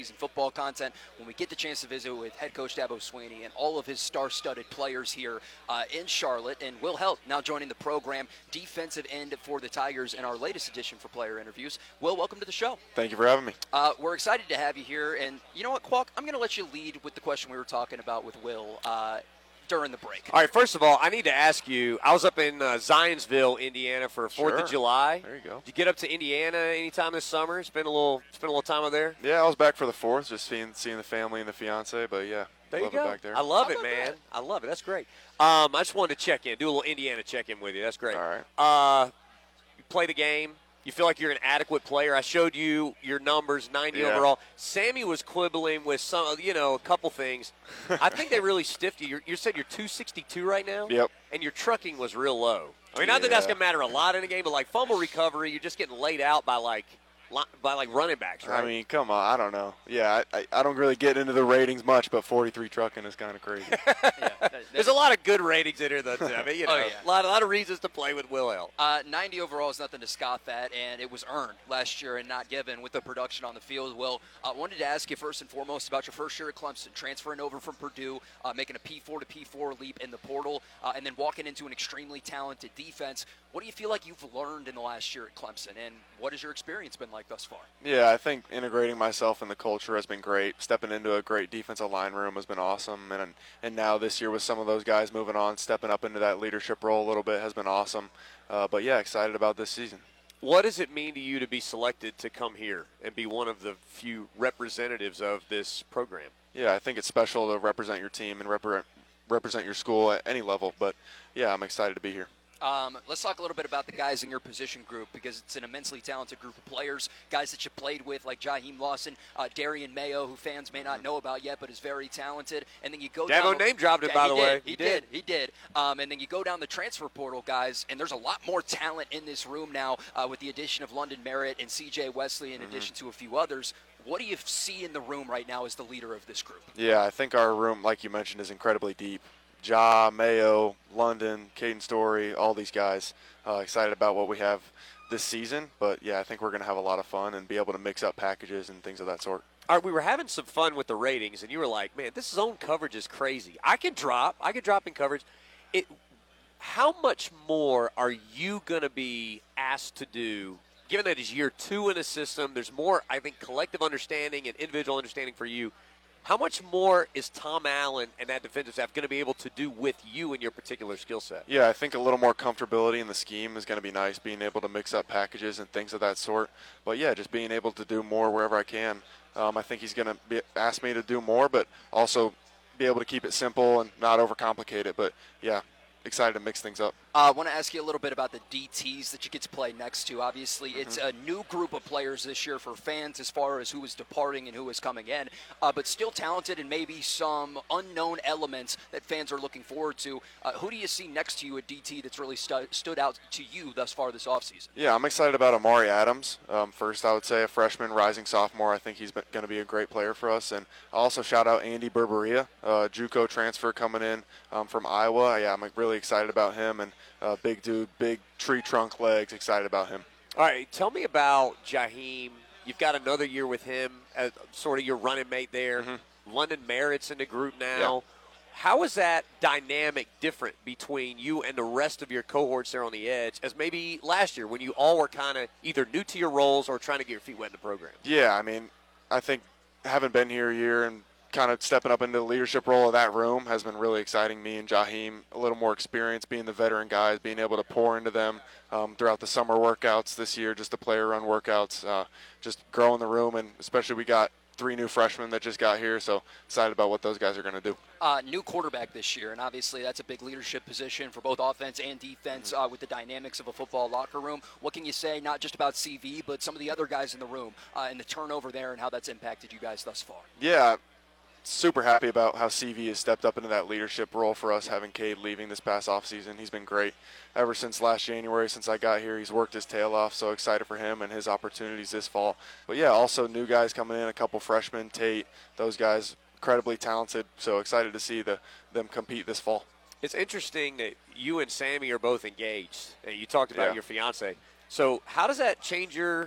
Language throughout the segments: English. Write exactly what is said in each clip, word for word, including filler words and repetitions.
and football content when we get the chance to visit with head coach Dabo Swinney and all of his star-studded players here uh, in Charlotte. And Will Helt now joining the program, defensive end for the Tigers in our latest edition for player interviews. Will, welcome to the show. Thank you for having me. Uh, we're excited to have you here. And you know what, Qualk? I'm going to let you lead with the question we were talking about with Will uh, during the break. All right, first of all, I need to ask you, I was up in uh, Zionsville, Indiana for fourth Sure. of July. There you go. Did you get up to Indiana anytime this summer? Spend a little spend a little time out there? Yeah, I was back for the fourth, just seeing seeing the family and the fiance. But yeah, There love you go. it back there. I love How it, about man. that? I love it. That's great. Um, I just wanted to check in, do a little Indiana check-in with you. That's great. All right. Uh, you play the game. You feel like you're an adequate player. I showed you your numbers, ninety Yeah. overall. Sammy was quibbling with some, you know, a couple things. I think they really stiffed you. You're, you said you're two sixty-two right now? Yep. And your trucking was real low. I mean, not that that's Yeah. going to matter a lot in a game, but like fumble recovery, you're just getting laid out by like li- by like running backs, right? I mean, come on. I don't know. Yeah, I, I, I don't really get into the ratings much, but forty-three trucking is kind of crazy. Yeah, that- There's a lot of good ratings in here, though, too. I mean, you know, Oh, yeah. a, lot, a lot of reasons to play with Will Helt. Uh, ninety overall is nothing to scoff at, and it was earned last year and not given with the production on the field. Will, I uh, wanted to ask you first and foremost about your first year at Clemson, transferring over from Purdue, uh, making a P four to P four leap in the portal, uh, and then walking into an extremely talented defense. What do you feel like you've learned in the last year at Clemson, and what has your experience been like thus far? Yeah, I think integrating myself in the culture has been great. Stepping into a great defensive line room has been awesome, and and now this year with some of those guys moving on, stepping up into that leadership role a little bit has been awesome. Uh, but yeah, excited about this season. What does it mean to you to be selected to come here and be one of the few representatives of this program? Yeah, I think it's special to represent your team and repre- represent your school at any level. But yeah, I'm excited to be here. Um, let's talk a little bit about the guys in your position group because it's an immensely talented group of players, guys that you played with like Jaheim Lawson, uh, Darian Mayo, who fans may not know about yet but is very talented. And then you go Dabo down name dropped it, Yeah, by he the did. way. He, He did. did. He did. Um, and then you go down the transfer portal, guys, and there's a lot more talent in this room now uh, with the addition of London Merritt and C J Wesley in Mm-hmm. addition to a few others. What do you see in the room right now as the leader of this group? Yeah, I think our room, like you mentioned, is incredibly deep. Ja, Mayo, London, Caden Story, all these guys. Uh, excited about what we have this season. But, yeah, I think we're going to have a lot of fun and be able to mix up packages and things of that sort. All right, we were having some fun with the ratings, and you were like, man, this zone coverage is crazy. I can drop. I can drop in coverage. It. How much more are you going to be asked to do, given that it's year two in the system? There's more, I think, collective understanding and individual understanding for you. How much more is Tom Allen and that defensive staff going to be able to do with you and your particular skill set? Yeah, I think a little more comfortability in the scheme is going to be nice, being able to mix up packages and things of that sort. But, yeah, just being able to do more wherever I can. Um, I think he's going to ask me to do more, but also be able to keep it simple and not overcomplicate it. But, yeah, excited to mix things up. Uh, I want to ask you a little bit about the D Ts that you get to play next to. Obviously, it's a new group of players this year for fans as far as who is departing and who is coming in, uh, but still talented and maybe some unknown elements that fans are looking forward to. Uh, who do you see next to you at D T that's really stu- stood out to you thus far this offseason? Yeah, I'm excited about Amari Adams. Um, first, I would say a freshman, rising sophomore. I think he's going to be a great player for us. And I'll also shout out Andy Berberia, uh, JUCO transfer coming in um, from Iowa. Yeah, I'm really excited about him. And uh, big dude, big tree trunk legs, excited about him. All right, tell me about Jaheim. You've got another year with him as sort of your running mate there. Mm-hmm. London Merritt's in the group now. Yeah. How is that dynamic different between you and the rest of your cohorts there on the edge as maybe last year when you all were kind of either new to your roles or trying to get your feet wet in the program? Yeah, I mean, I think having been here a year and kind of stepping up into the leadership role of that room has been really exciting. Me and Jaheim, a little more experience, being the veteran guys, being able to pour into them um, throughout the summer workouts this year, just the player run workouts, uh, just growing the room, and especially we got three new freshmen that just got here, so excited about what those guys are going to do. Uh, new quarterback this year, and obviously that's a big leadership position for both offense and defense uh, with the dynamics of a football locker room. What can you say, not just about C V, but some of the other guys in the room uh, and the turnover there and how that's impacted you guys thus far? Yeah, super happy about how C V has stepped up into that leadership role for us, having Cade leaving this past offseason. He's been great ever since last January, since I got here. He's worked his tail off, so excited for him and his opportunities this fall. But, yeah, also new guys coming in, a couple freshmen, Tate, those guys, incredibly talented, so excited to see the, them compete this fall. It's interesting that you and Sammy are both engaged, and you talked about Yeah. your fiance. So how does that change your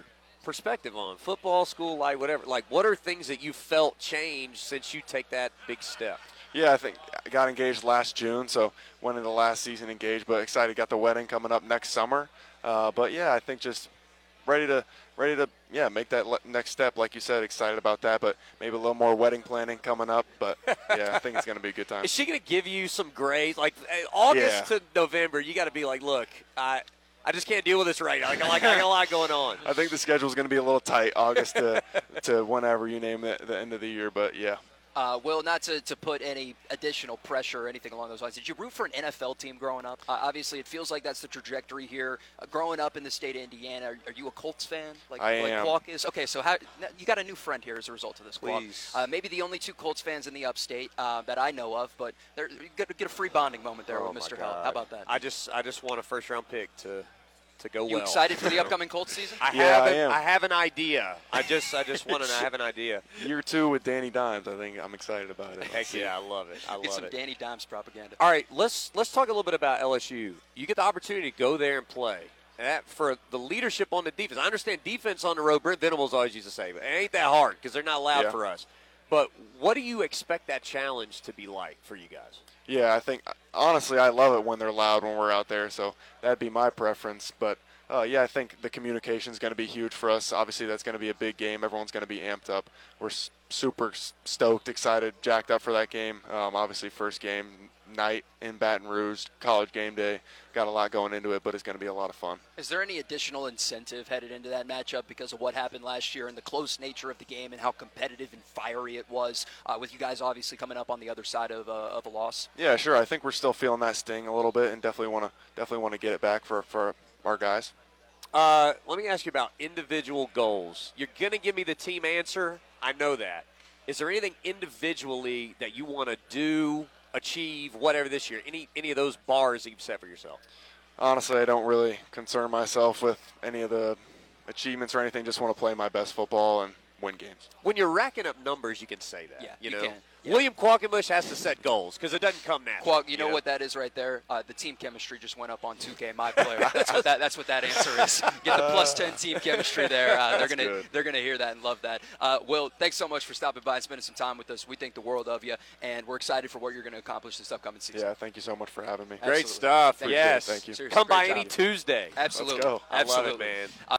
perspective on football, school life, whatever. Like, what are things that you felt change since you take that big step? Yeah, I think I got engaged last June, so went into last season engaged, but excited. Got the wedding coming up next summer. Uh, but yeah, I think just ready to ready to yeah make that le- next step, like you said. Excited about that, but maybe a little more wedding planning coming up. But yeah, I think it's going to be a good time. Is she going to give you some grace? Like eh, August Yeah. to November, you got to be like, look, I I just can't deal with this right now. Like, like I got a lot going on. I think the schedule is going to be a little tight, August to to whenever you name it, the end of the year. But yeah. Uh, Will, not to, to put any additional pressure or anything along those lines, did you root for an N F L team growing up? Uh, obviously, it feels like that's the trajectory here. Uh, growing up in the state of Indiana, are, are you a Colts fan? Like, I like am. Quack is? Okay, so how, you got a new friend here as a result of this, Quack. Please. Uh, maybe the only two Colts fans in the upstate uh, that I know of, but they're, you get, get a free bonding moment there Oh, with my Mister Hell. God. How about that? I just I just want a first round pick to to go you well. excited for the upcoming Colts season? I Yeah, have I an, am. I have an idea. I just I just want to I have an idea. Year two with Danny Dimes, I think I'm excited about it. Heck yeah, I love it. I Get love some it. Danny Dimes propaganda. All right, let's let's talk a little bit about L S U. You get the opportunity to go there and play. And that, for the leadership on the defense, I understand defense on the road. Brent Venables always used to say, but it ain't that hard because they're not loud Yeah. for us. But what do you expect that challenge to be like for you guys? Yeah, I think honestly I love it when they're loud when we're out there, so that'd be my preference. But uh, yeah, I think the communication is going to be huge for us. Obviously, that's going to be a big game. Everyone's going to be amped up. We're s- super s- stoked, excited, jacked up for that game. Um, obviously, first game night in Baton Rouge, college game day. Got a lot going into it, but it's going to be a lot of fun. Is there any additional incentive headed into that matchup because of what happened last year and the close nature of the game and how competitive and fiery it was, uh, with you guys obviously coming up on the other side of, uh, of a loss? Yeah, sure. I think we're still feeling that sting a little bit, and definitely want to definitely want to get it back for for our guys. Uh, let me ask you about individual goals. You're going to give me the team answer. I know that. Is there anything individually that you want to do, achieve, whatever this year? Any any of those bars that you've set for yourself? Honestly, I don't really concern myself with any of the achievements or anything. Just want to play my best football and win games. When you're racking up numbers, you can say that. Yeah, you you know, can. Yeah. William Qualkenbush has to set goals because it doesn't come naturally. Quag, you know what that is right there? Uh, the team chemistry just went up on two K My Player. That's what that. That's what that answer is. Get the plus ten team chemistry there. Uh, they're gonna good. they're gonna hear that and love that. Uh, Will, thanks so much for stopping by and spending some time with us. We think the world of you, and we're excited for what you're going to accomplish this upcoming season. Yeah, thank you so much for having me. Great Absolutely. stuff. Thank you. yes. Thank you. Seriously, Come by great any job. Tuesday. Absolutely. go. I love it, Absolutely. man. Uh,